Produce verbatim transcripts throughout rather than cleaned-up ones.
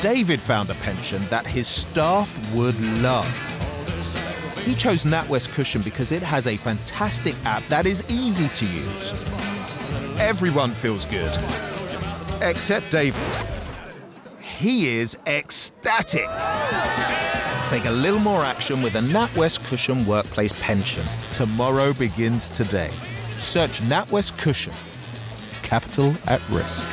David found a pension that his staff would love. He chose NatWest Cushion because it has a fantastic app that is easy to use. Everyone feels good, except David. He is ecstatic. Take a little more action with a NatWest Cushion workplace pension. Tomorrow begins today. Search NatWest Cushion. Capital at risk.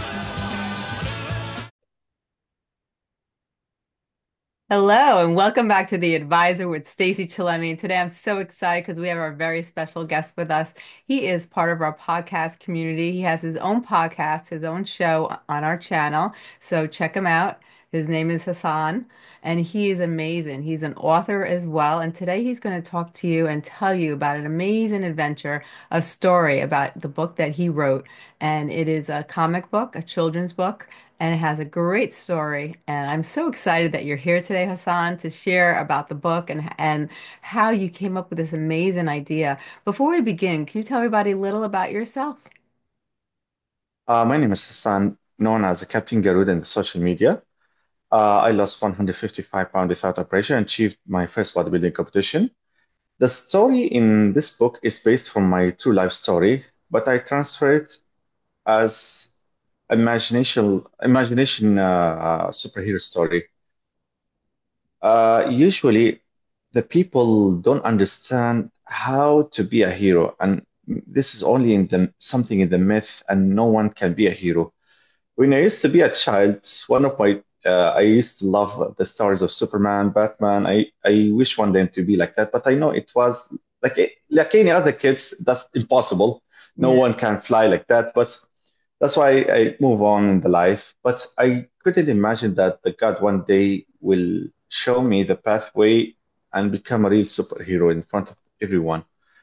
Hello and welcome back to The Advisor with Stacey Chillemi. Today I'm so excited because we have our very special guest with us. He is part of our podcast community. He has his own podcast, his own show on our channel. So check him out. His name is Hassan and he is amazing. He's an author as well. And today he's going to talk to you and tell you about an amazing adventure, a story about the book that he wrote. And it is a comic book, a children's book, and it has a great story. And I'm so excited that you're here today, Hassan, to share about the book and and how you came up with this amazing idea. Before we begin, can you tell everybody a little about yourself? Uh, my name is Hassan, known as Captain Garud in the social media. Uh, I lost one hundred fifty-five pounds without operation and achieved my first bodybuilding competition. The story in this book is based from my true life story, but I transfer it as imagination, imagination uh, uh, superhero story. Uh, usually, the people don't understand how to be a hero, and this is only in the something in the myth, and no one can be a hero. When I used to be a child, one of my uh, I used to love the stories of Superman, Batman. I, I wish one day to be like that, but I know it was like like any other kids, that's impossible. No Yeah. one can fly like that. But that's why I move on in the life. But I couldn't imagine that the God one day will show me the pathway and become a real superhero in front of everyone.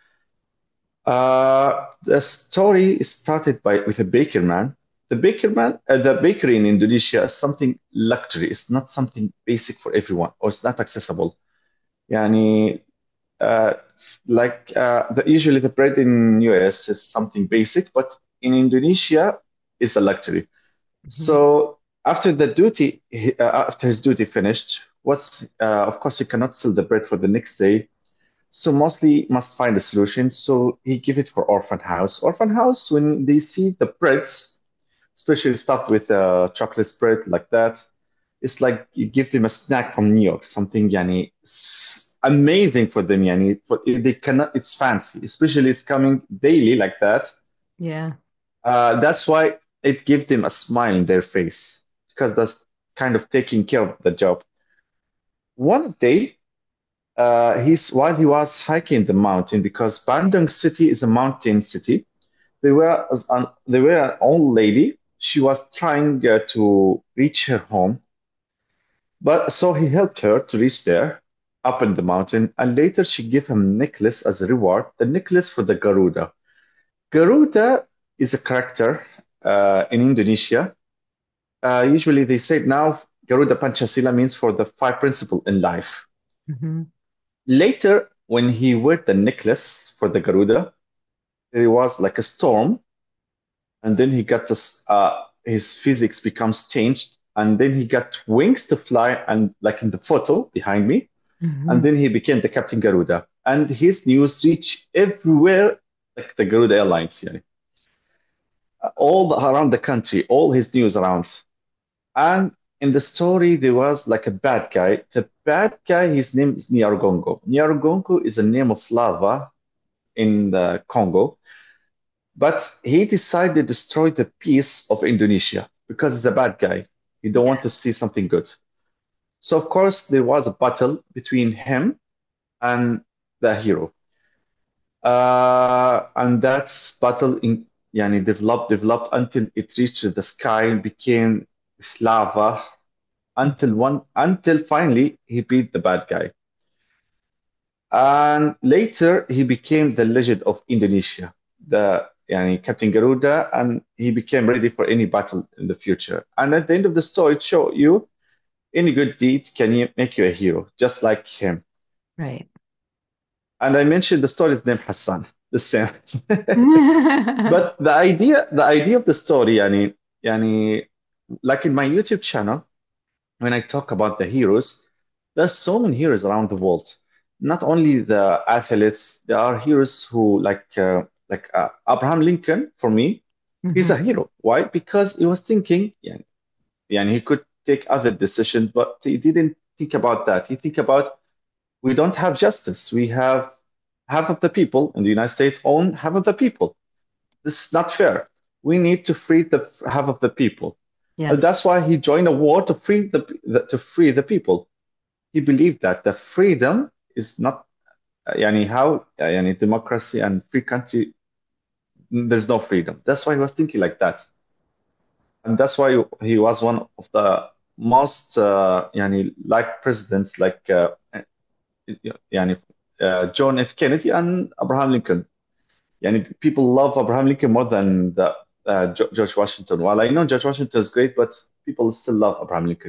Uh, the story started by with a baker man. The baker man, uh, the bakery in Indonesia is something luxury. It's not something basic for everyone, or it's not accessible. Yani, uh, like uh, the, usually the bread in U S is something basic, but in Indonesia is a luxury. Mhm. So after the duty, he- uh, after his duty finished, what's uh, of course he cannot sell the bread for the next day, so mostly must find a solution. So he give it for orphan house. Orphan house, when they see the breads, especially stuffed with uh, chocolate spread like that, it's like you give them a snack from New York, something yani s- amazing for them. Yani for, they cannot. It's fancy, especially it's coming daily like that. Yeah. Uh, that's why it gives them a smile in their face because that's kind of taking care of the job. One day, uh, he's while he was hiking the mountain because Bandung city is a mountain city. There were as an, there were an old lady. She was trying uh, to reach her home, but so he helped her to reach there up in the mountain, and later she gave him a necklace as a reward. The necklace for the Garuda. Garuda is a character uh, in Indonesia. Uh, usually they say now Garuda Pancasila means for the five principle in life. Mhm. Later, when he wore the necklace for the Garuda, there was like a storm, and then he got this, uh, his physics becomes changed, and then he got wings to fly, and like in the photo behind me, and Mhm. then he became the Captain Garuda, and his news reached everywhere, like the Garuda Airlines, yeah, all the, around the country, all his news around. And in the story, there was like a bad guy. The bad guy, his name is Nyargongo. Nyargongo is a name of lava in the Congo, but he decided to destroy the peace of Indonesia because he's a bad guy. He don't want Yeah. to see something good. So of course there was a battle between him and the hero, uh, and that's battle in yani developed developed until it reached the sky and became lava until one until finally he beat the bad guy. And later he became the legend of Indonesia, the yani, Captain Garuda, and he became ready for any battle in the future. And at the end of the story, it show you any good deed can you make you a hero, just like him. Right. And I mentioned the story's name Hassan, the same. But the idea, the idea of the story, yani, yani, like in my YouTube channel. when I talk about the heroes, there's so many heroes around the world. Not only the athletes, there are heroes who like uh, like uh, Abraham Lincoln. For me, he's a Hmm. hero. Why? Because he was thinking, yeah, yeah, and he could take other decisions, but he didn't think about that. He think about we don't have justice. We have half of the people in the United States own half of the people. This is not fair. We need to free the half of the people. Uh, Yes. That's why he joined a war to free the, the to free the people. He believed that the freedom is not uh, yani how uh, yani democracy and free country there's no freedom. That's why he was thinking like that, and that's why he was one of the most uh, yani like presidents like uh, yani uh, John F. Kennedy and Abraham Lincoln. Yani people love Abraham Lincoln more than the uh, George Washington. While I know George Washington is great, but people still love Abraham Lincoln.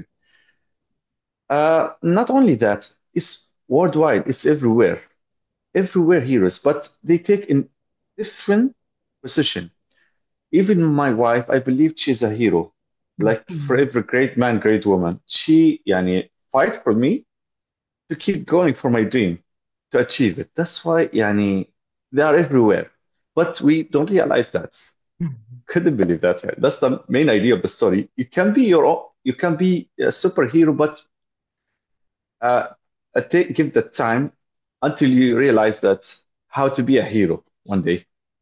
Uh, not only that, it's worldwide, it's everywhere, everywhere heroes, but they take in different position. Even my wife, I believe she's a hero. Like for Mhm. every great man, great woman, she yani fight for me to keep going for my dream, to achieve it. That's why yani they are everywhere, but we don't realize that. Mhm. Couldn't believe that. That's the main idea of the story. You can be your own, you can be a superhero, but uh, uh, take, give the time until you realize that how to be a hero one day.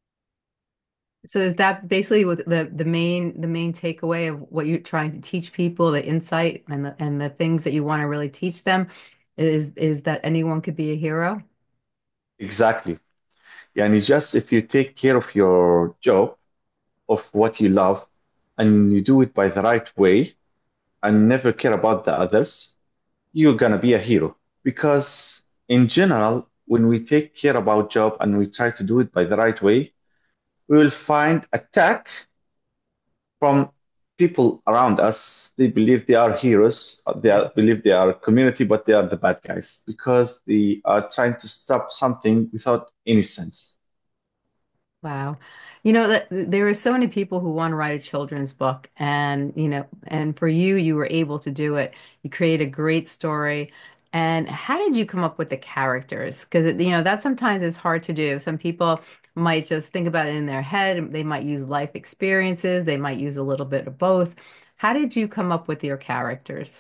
So is that basically what the the main the main takeaway of what you're trying to teach people, the insight and the and the things that you want to really teach them is is that anyone could be a hero? Exactly. Yeah, and it's just if you take care of your job, of what you love, and you do it by the right way and never care about the others, you're gonna be a hero. Because in general, when we take care about job and we try to do it by the right way, we will find attack from people around us. They believe they are heroes. uh, They are, believe they are community, but they are the bad guys because they are trying to stop something without any sense. Wow. You know that there are so many people who want to write a children's book and you know and for you you were able to do it. You created a great story. And how did you come up with the characters? Because you know that sometimes is hard to do. Some people might just think about it in their head. They might use life experiences. They might use a little bit of both. How did you come up with your characters?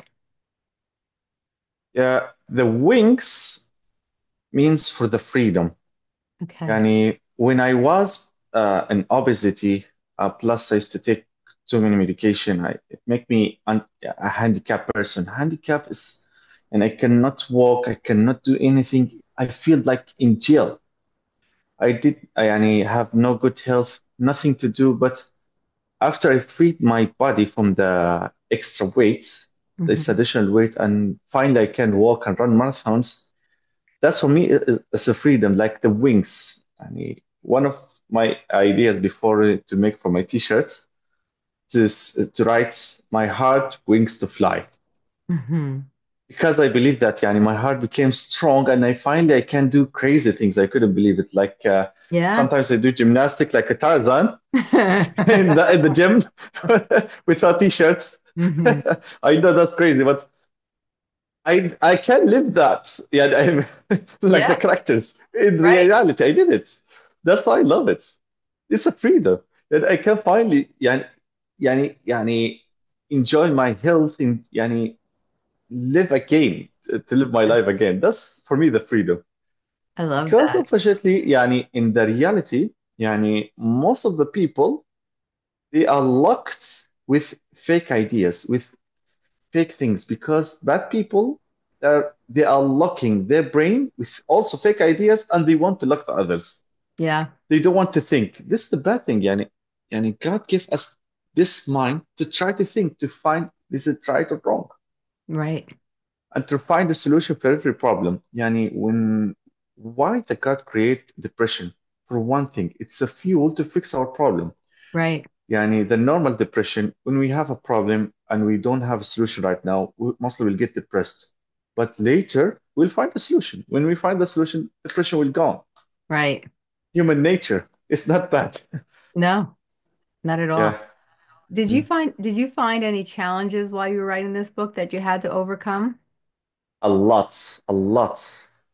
Yeah, the wings means for the freedom. Okay. Yani, when I was uh, in obesity, uh, plus I used to take too many medication, I, it make me un a handicapped person. Handicap is, and I cannot walk, I cannot do anything. I feel like in jail. I did, I yani, have no good health, nothing to do. But after I freed my body from the extra weight, this Hmm. additional weight, and finally I can walk and run marathons, that's for me is, is a freedom, like the wings. I mean, one of my ideas before to make for my t-shirts to to write my heart wings to fly Hmm. because I believe that yani, my heart became strong and I finally I can do crazy things. I couldn't believe it. Like uh, Yeah. sometimes I do gymnastic like a Tarzan in the in the gym without t-shirts. Hmm. I know that's crazy, but I I can live that. Yeah, I'm like the Yeah. characters. In Right. reality, I did it. That's why I love it. It's a freedom that I can finally يعني يعني يعني enjoy my health in يعني live again to to live my life again. That's for me the freedom. I love Because that. unfortunately, يعني in the reality, يعني most of the people they are locked with fake ideas, with fake things because bad people are they are locking their brain with also fake ideas and they want to lock the others. Yeah. They don't want to think. This is the bad thing, yani. Yani God gave us this mind to try to think, to find this is right or wrong, Right. and to find a solution for every problem. Yani when why did God create depression? For one thing, it's a fuel to fix our problem. Right. Yani the normal depression, when we have a problem and we don't have a solution right now, we mostly will get depressed. But later, we'll find a solution. When we find the solution, depression will go on. Right. Human nature is not bad. No, not at Yeah. all. Did you Mm. find did you find any challenges while you were writing this book that you had to overcome? A lot, a lot.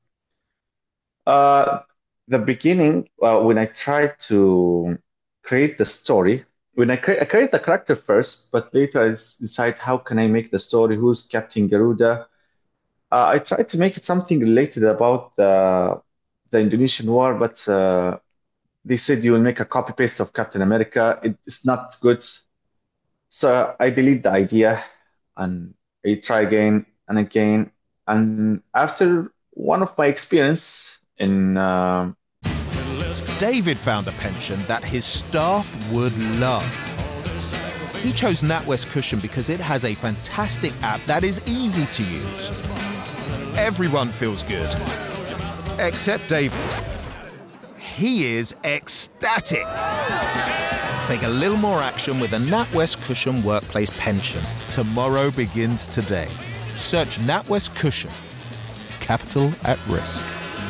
Uh, the beginning, uh, when I tried to create the story, when I, cre I create the character first, but later I s- decide how can I make the story, who's Captain Garuda. Uh, I tried to make it something related about the the Indonesian war, but uh, they said you will make a copy paste of Captain America. It, it's not good. So I delete the idea and I try again and again. And after one of my experience in uh, David found a pension that his staff would love. He chose NatWest Cushion because it has a fantastic app that is easy to use. Everyone feels good, except David. He is ecstatic. Take a little more action with a NatWest Cushion Workplace Pension. Tomorrow begins today. Search NatWest Cushion. Capital at risk.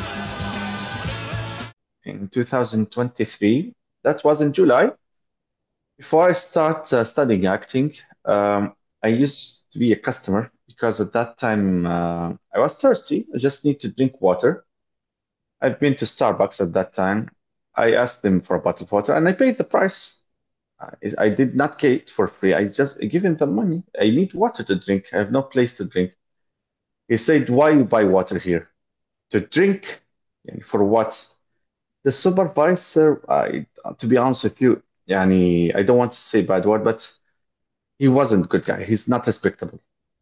in two thousand twenty-three, that was in July. Before I start uh, studying acting, um, I used to be a customer because at that time uh, I was thirsty. I just need to drink water. I've been to Starbucks at that time. I asked them for a bottle of water and I paid the price. I, I did not get it for free. I just give him the money. I need water to drink. I have no place to drink. He said, "Why you buy water here? To drink? Yani for what?" The supervisor, I, to be honest with you, yani, I don't want to say bad word, but he wasn't a good guy. He's not respectable.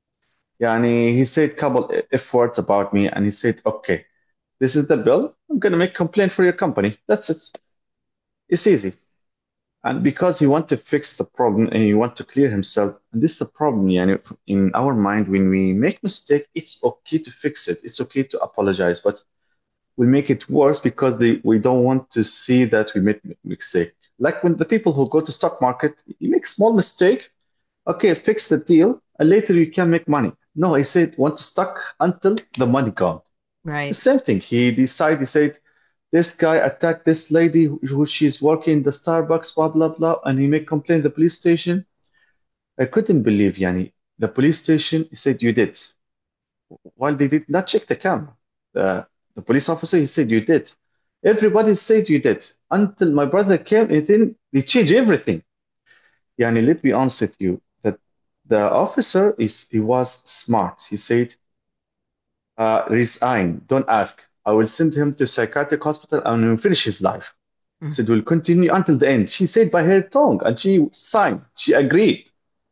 Yani, he said a couple F words about me and he said, "Okay, this is the bill. I'm going to make complaint for your company. That's it. It's easy." And because he want to fix the problem and he want to clear himself, and this is the problem, yani, in our mind, when we make mistake, it's okay to fix it. It's okay to apologize, but we make it worse because they, we don't want to see that we made mistake. Like when the people who go to stock market, you make small mistake, okay, fix the deal, and later you can make money. No, I said want to stuck until the money gone. The Right. same thing. He decided, he said, this guy attacked this lady who, who she's working in the Starbucks, blah, blah, blah, and he made complaint to the police station. I couldn't believe, Yani. The police station, he said, you did. While they did not check the camera. The, the police officer, he said, you did. Everybody said you did. Until my brother came, and then they changed everything. Yani, let me honest with you, that the officer is he was smart. He said, uh, resign, don't ask. I will send him to psychiatric hospital and will finish his life. He Mm. said, we'll continue until the end. She said by her tongue, and she signed. She agreed.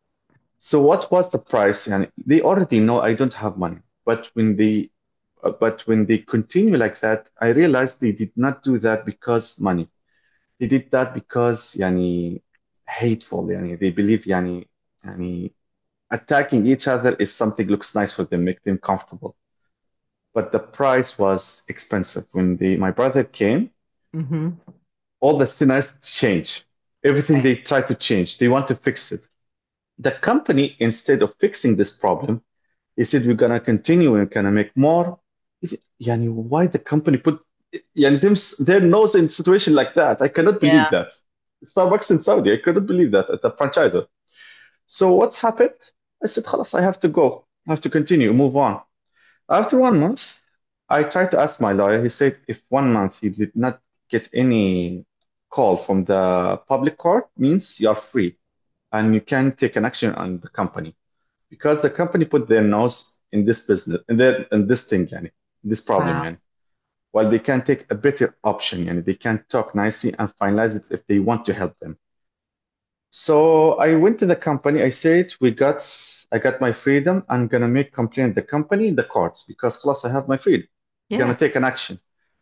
So what was the price? And they already know I don't have money. But when they, uh, but when they continue like that, I realized they did not do that because money. They did that because, yani, hateful. Yani, they believe, yani, yani, attacking each other is something looks nice for them, make them comfortable. But the price was expensive. When the my brother came, Hmm. all the sinners change. Everything Right. they try to change, they want to fix it. The company, instead of fixing this problem, they said we're gonna continue and gonna make more. If, yani, why the company put yani, them, their nose in a situation like that? I cannot believe Yeah. that. Starbucks in Saudi, I couldn't believe that at the franchisor. So what's happened? I said, خلاص, I have to go. I have to continue, move on. After one month, I tried to ask my lawyer. He said if one month you did not get any call from the public court, means you are free and you can take an action on the company because the company put their nose in this business in, their, in this thing, yani, this problem, Wow. yani. While they can take a better option, yani, they can talk nicely and finalize it if they want to help them. So I went to the company. I said, "We got, I got my freedom. I'm gonna make complaint the company in the courts because plus I have my freedom. We're gonna Yeah. take an action."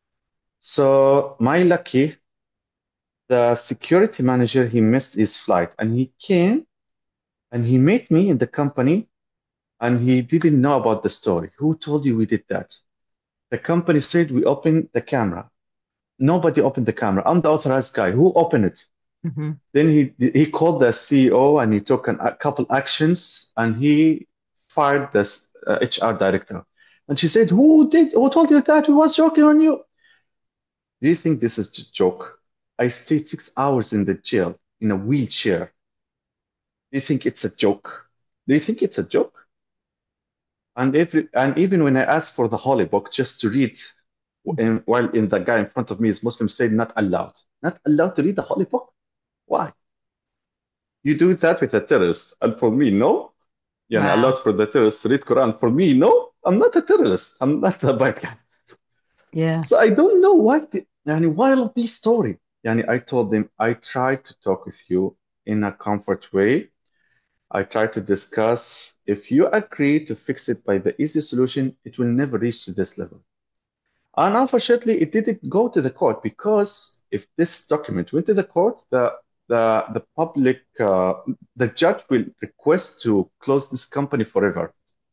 So my lucky, the security manager he missed his flight and he came and he met me in the company and he didn't know about the story. Who told you we did that? The company said we opened the camera. Nobody opened the camera. I'm the authorized guy. Who opened it? Hmm. Then he he called the C E O and he took an, a couple actions and he fired the uh, H R director. And she said, "Who did? Who told you that? We was joking on you." Do you think this is a joke? I stayed six hours in the jail in a wheelchair. Do you think it's a joke? Do you think it's a joke? And every and even when I ask for the holy book just to read, in, while in the guy in front of me is Muslim, said not allowed, not allowed to read the holy book. Why? You do that with a terrorist, and for me, no. يعني allowed Wow. for the terrorists to read Quran. For me, no. I'm not a terrorist. I'm not a bad guy. Yeah. So I don't know why. The, يعني why all of this story? يعني I told them I tried to talk with you in a comfort way. I tried to discuss. If you agree to fix it by the easy solution, it will never reach to this level. And unfortunately, it didn't go to the court because if this document went to the court, the the the public, uh, the judge will request to close this company forever.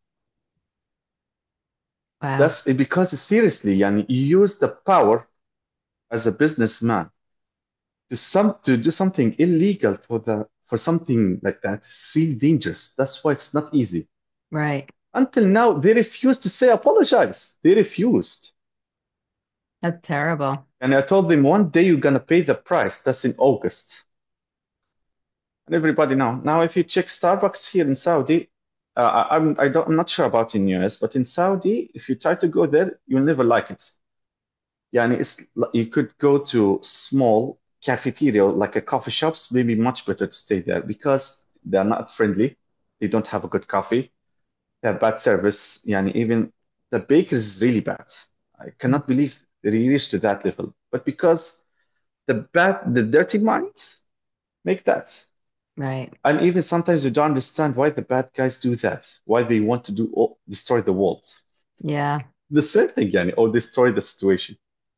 Wow. That's because seriously, yani, you use the power as a businessman to some to do something illegal for the for something like that. It's really dangerous. That's why it's not easy. Right. Until now, they refuse to say apologize. They refused. That's terrible. And I told them one day you're gonna pay the price. That's in August. And everybody know. Now, if you check Starbucks here in Saudi, uh, I, I'm I don't I'm not sure about in U S, but in Saudi, if you try to go there, you'll never like it. Yani it's, you could go to small cafeteria like a coffee shops, maybe much better to stay there because they're not friendly. They don't have a good coffee. They have bad service. Yani even the bakery is really bad. I cannot believe they reached to that level. But because the bad, the dirty minds make that. Right. And even sometimes you don't understand why the bad guys do that, why they want to do all, destroy the world. Yeah. The same thing, yani, or destroy the situation.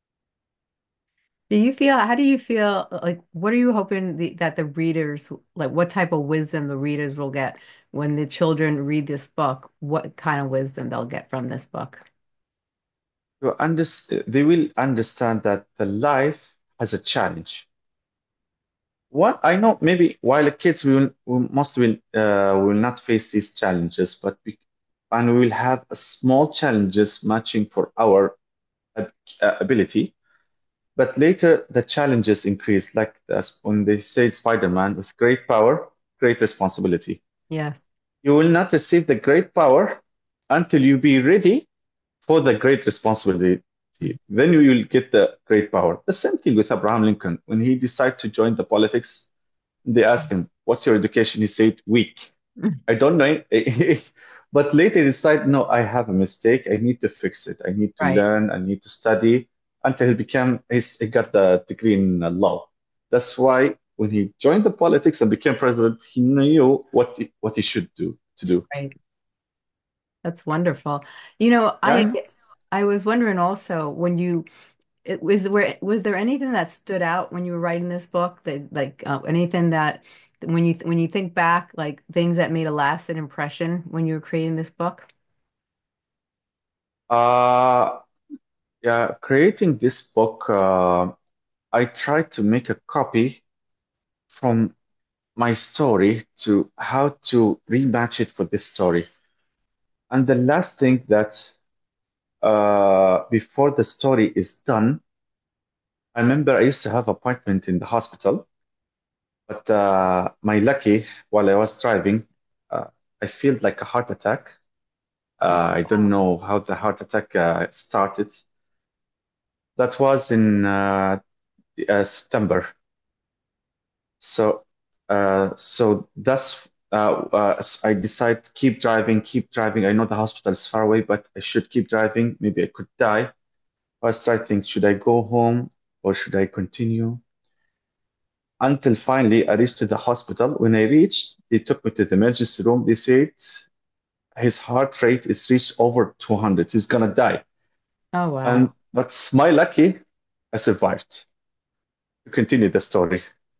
Do you feel, how do you feel, like, what are you hoping the, that the readers, like, what type of wisdom the readers will get when the children read this book? What kind of wisdom they'll get from this book? To understand, they will understand that the life has a challenge. What I know, maybe while kids we will, we must will uh, will not face these challenges, but we, and we will have a small challenges matching for our ab- uh, ability. But later the challenges increase, like that's when they say Spider-Man, with great power, great responsibility. Yes. You will not receive the great power until you be ready for the great responsibility. Then you will get the great power. The same thing with Abraham Lincoln. When he decided to join the politics, they asked him, "What's your education?" He said, "Weak. I don't know." But later he decided, "No, I have a mistake. I need to fix it. I need to Right. learn. I need to study." Until he became, he's, he got the degree in uh, law. That's why when he joined the politics and became president, he knew what he, what he should do to do. Right. That's wonderful. You know, Yeah, I I know. I was wondering also when you it, was there was there anything that stood out when you were writing this book that like uh, anything that when you when you think back like things that made a lasting impression when you were creating this book? Uh, yeah, creating this book, uh, I tried to make a copy from my story to how to rematch it for this story. And the last thing that uh, before the story is done, I remember I used to have appointment in the hospital, but uh, my lucky while I was driving, uh, I felt like a heart attack. Uh, I don't know how the heart attack uh, started. That was in uh, uh, September. So, uh, so that's uh, uh, I decided to keep driving, keep driving. I know the hospital is far away, but I should keep driving. Maybe I could die. I started thinking, should I go home or should I continue? Until finally I reached to the hospital. When I reached, they took me to the emergency room. They said his heart rate is reached over two hundred. He's gonna die. Oh wow. And that's my lucky. I survived to continue the story.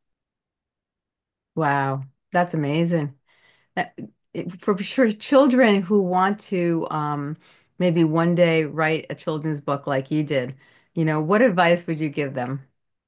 Wow. That's amazing. That, it- for sure, children who want to um, maybe one day write a children's book like you did, you know, what advice would you give them?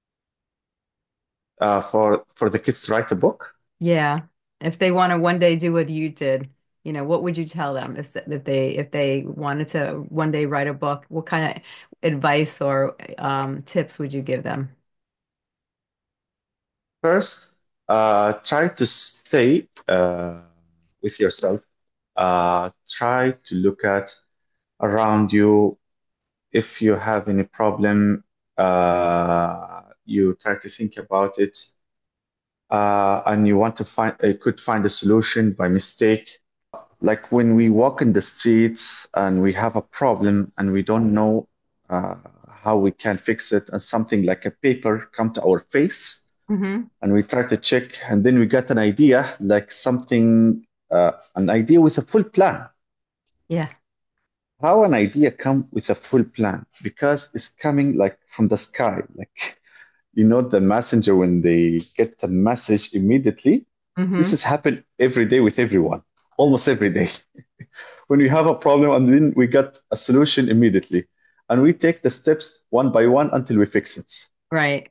Uh, for for the kids to write a book. Yeah. If they want to one day do what you did, you know, what would you tell them if, if they if they wanted to one day write a book? What kind of advice or um, tips would you give them? First, Uh, try to stay uh, with yourself. Uh, try to look at around you. If you have any problem, uh, you try to think about it, uh, and you want to find, uh, could find a solution by mistake. Like when we walk in the streets and we have a problem and we don't know uh, how we can fix it, and something like a paper come to our face, Hmm. and we try to check, and then we get an idea, like something, uh, an idea with a full plan. Yeah. How an idea come with a full plan? Because it's coming like from the sky, like you know the messenger when they get the message immediately. This Hmm. has happened every day with everyone, almost every day. When we have a problem and then we get a solution immediately, and we take the steps one by one until we fix it. Right.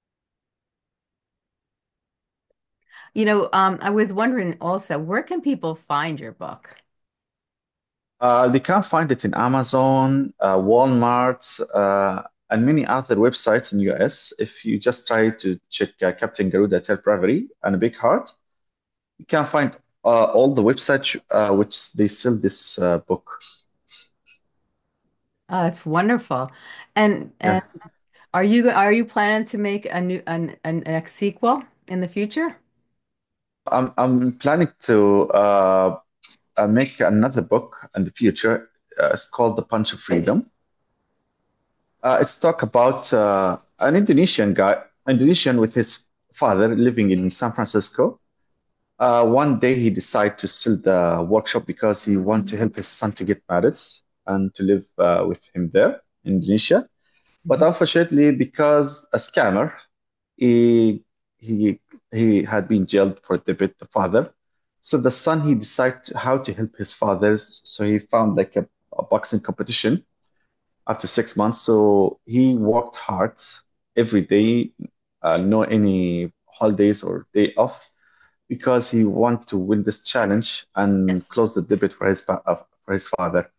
You know, um, I was wondering also, where can people find your book? Uh, they can find it in Amazon, uh, Walmart, uh, and many other websites in U S. If you just try to check uh, Captain Garuda Tell Bravery and a Big Heart, you can find uh, all the websites uh, which they sell this uh, book. Oh, that's wonderful. And Yeah, and are you are you planning to make a new an, an next sequel in the future? I'm I'm planning to uh, uh, make another book in the future. Uh, it's called The Punch of Freedom. Uh, it's talk about uh, an Indonesian guy, Indonesian with his father living in San Francisco. Uh, one day he decided to sell the workshop because he wanted to help his son to get married and to live uh, with him there in Indonesia. But Mhm. unfortunately, because a scammer, he he he had been jailed for debit, the father. So the son he decided how to help his fathers. So he found like a, a boxing competition after six months. So he worked hard every day, uh, no any holidays or day off, because he wanted to win this challenge and Yes. close the debit for his fa- uh, for his father.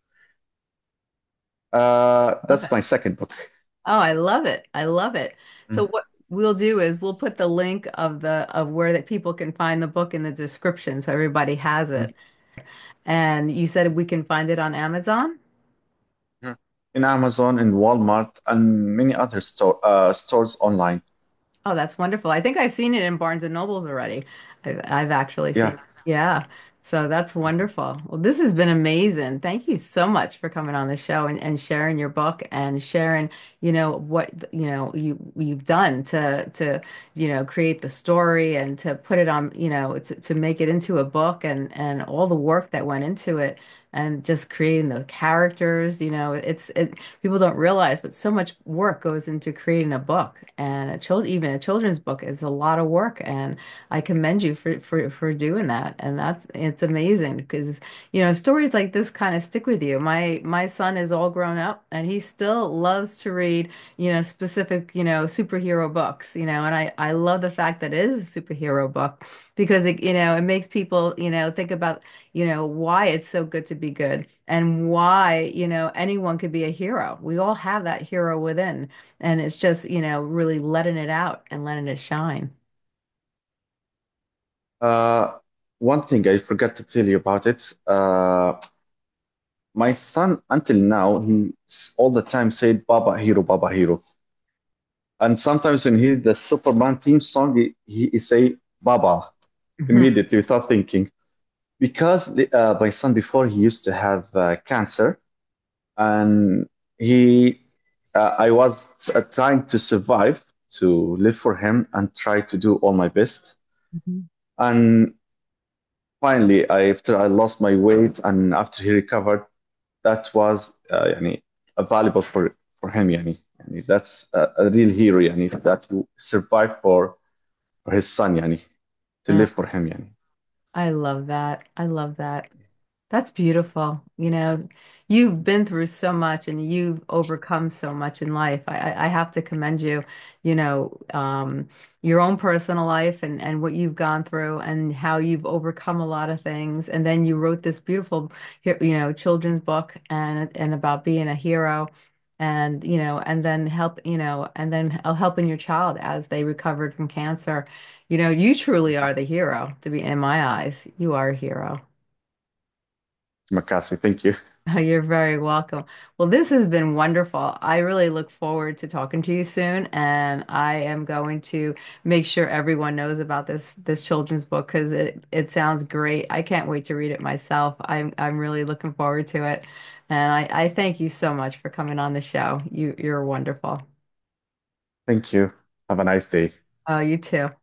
Uh, Love that's it. my second book. Oh, I love it. I love it. So Mm. what we'll do is we'll put the link of the of where that people can find the book in the description so everybody has Mm. it. And you said we can find it on Amazon? Mm. In Amazon, in Walmart, and many other store, uh, stores online. Oh, that's wonderful. I think I've seen it in Barnes and Nobles already. I've, I've actually seen Yeah. it. Yeah. So that's wonderful. Well, this has been amazing. Thank you so much for coming on the show and, and sharing your book and sharing, you know, what, you know, you you've done to to, you know, create the story and to put it on, you know, to, to make it into a book and and all the work that went into it and just creating the characters, you know, it's it people don't realize, but so much work goes into creating a book and a child, even a children's book is a lot of work. And I commend you for, for, for doing that. And that's, it's amazing because, you know, stories like this kind of stick with you. My, my son is all grown up and he still loves to read, you know, specific, you know, superhero books, you know, and I, I love the fact that it is a superhero book because it, you know, it makes people, you know, think about, you know, why it's so good to be good and why, you know, anyone could be a hero. We all have that hero within, and it's just, you know, really letting it out and letting it shine. Uh, One thing I forgot to tell you about it. Uh, my son, until now, he s- all the time said "Baba Hero, Baba Hero," and sometimes when he hear the Superman theme song, he, he, he say "Baba" Mhm. immediately without thinking. Because the, uh, my son before he used to have uh, cancer, and he, uh, I was uh, trying to survive, to live for him, and try to do all my best. Mhm. And finally, I, after I lost my weight and after he recovered, that was uh, يعني, uh, valuable for for him. يعني. يعني, that's a, a real hero يعني, that he survived for for his son يعني, to Uh, live for him. يعني. I love that. I love that. That's beautiful. You know, you've been through so much and you've overcome so much in life. I, I I have to commend you, you know, um, your own personal life and, and what you've gone through and how you've overcome a lot of things. And then you wrote this beautiful, you know, children's book and and about being a hero. and you know, and then help, you know, and then helping your child as they recovered from cancer. You know, you truly are the hero to be in my eyes. You are a hero. Makasi, thank you. You're very welcome. Well, this has been wonderful. I really look forward to talking to you soon, and I am going to make sure everyone knows about this this children's book because it it sounds great. I can't wait to read it myself. I'm I'm really looking forward to it, and I I thank you so much for coming on the show. You you're wonderful. Thank you. Have a nice day. Oh, you too.